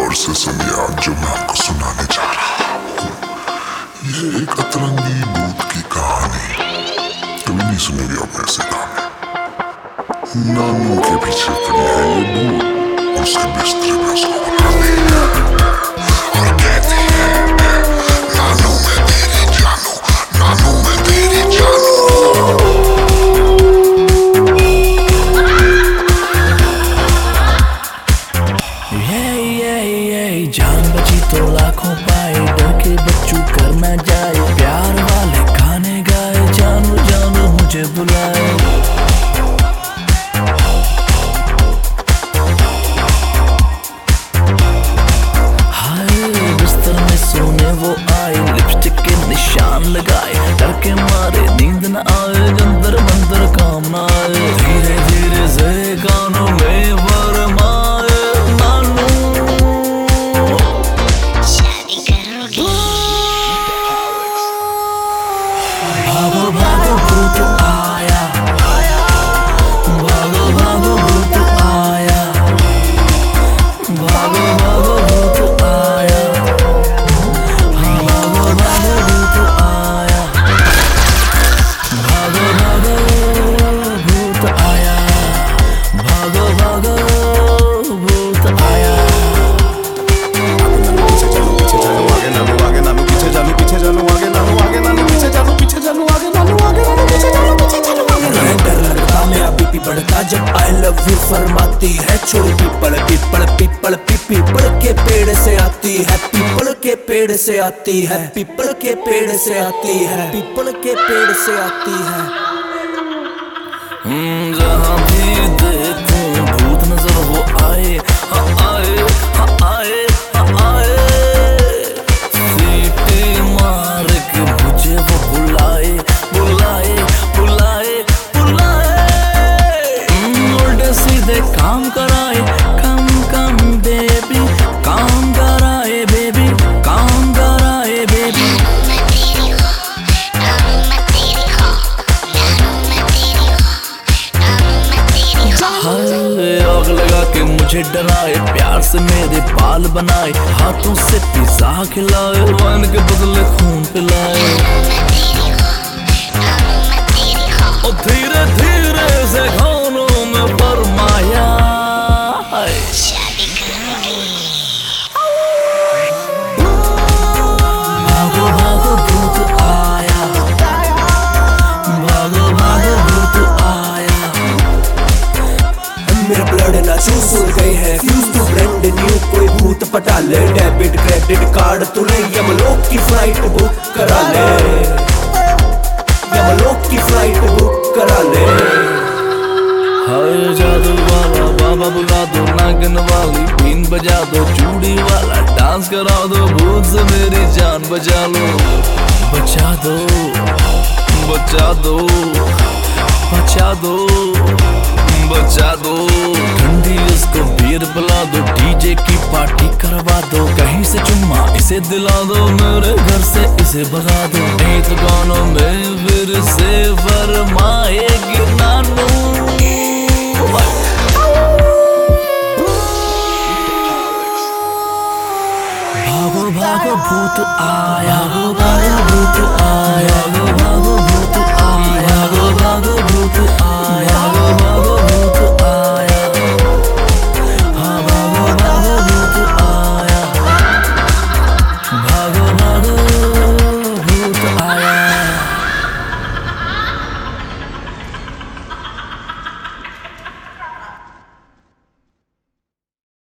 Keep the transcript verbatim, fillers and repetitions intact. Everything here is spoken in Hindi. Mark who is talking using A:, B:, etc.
A: गौर से सुनिए आज जो मैं आपको सुनाने जा रहा हूँ। ये एक अतरंगी भूत की कहानी, कभी नहीं सुनेगी आप ऐसे कहानी। नानू के पीछे पड़ी है ये भूत, उसके बिस्तरे में उसको बुलाती है और कहती है, नानू मैं तेरी जानू, नानू मैं तेरी जानू।
B: जान बची तो लाखों पाए, डर के बच्चों कर ना जाए, प्यार वाले गाने गाए, जानू जानू मुझे बुलाए। हाय बिस्तर में सोने वो आए, लिपस्टिक के निशान लगाए, डर के मारे नींद न आए, अंदर मंदर काम ना आए, धीरे धीरे से कानों में वरमाए। भागो भागो भूत आया, भागो भागो भूत आया, भागो भागो भूत आया, भागो भागो भूत आया, भागो भागो भूत आया, भागो भागो भूत आया।
C: पीछे चलो आगे नानू, आगे नानू, पीछे चलो, पीछे चलो आगे नानू, आगे नानू, पीछे चलो, पीछे चलो आगे नानू, आगे नानू, पीछे चलो, पीछे चलो आगे नानू।
B: डर लगता मेरा बीपी बढ़ता जब आई लव यू फरमाती है, छोरी पीपल पीपल पीपल पीपल के पेड़ से आती है, पीपल के पेड़ से आती है, पीपल के पेड़ से आती है, पीपल के पेड़ से आती है। जहाँ भी देखूं भूत नजर वो आए, हाँ आए, हाँ आए, हाँ आए, सीटी मार के मुझे वो बुलाए, बुलाए, बुलाए, बुलाए, उल्टे सीधे काम कराए, कम कम बेबी, काम कराए बेबी, काम कराए बेबी। आग लगा के मुझे डराए, प्यार से मेरे बाल बनाए, हाथों से पिज़्ज़ा खिलाए, वाइन के बदले खून पिलाए, और धीरे धीरे से खानों में फरमाया, भागो भागो भूत आया, भागो भागो भूत आया। मेरा ब्लड ना चूस उड़ गई है, फ्यूज टू ब्रांड न्यू, कोई भूत पटा ले, डेबिट क्रेडिट कार्ड तूने यमलोक की फ्लाइट बुक करा ले, यमलोक की फ्लाइट बुक करा ले। हाय जादू वाला बाबा बुला दो, नागिन वाली बीन बजा दो, चूड़ी वाला डांस करा दो, भूत से मेरी जान बचा लो, बचा दो, बचा दो, बचा दो, बचा दो। ठंडी उसको बीर पिला दो, डीजे की पार्टी करवा दो, कहीं से चुम्मा इसे दिला दो, मेरे घर से इसे भगा दो, नहीं तो गानों में फिर से फरमाएगी नानू। भागो भागो भूत आया, भागो भागो भूत आया, भागो भागो भूत आया, भागो भागो भूत आया, भागो भागो भूत आया, हाँ भागो भागो भूत आया, भागो भागो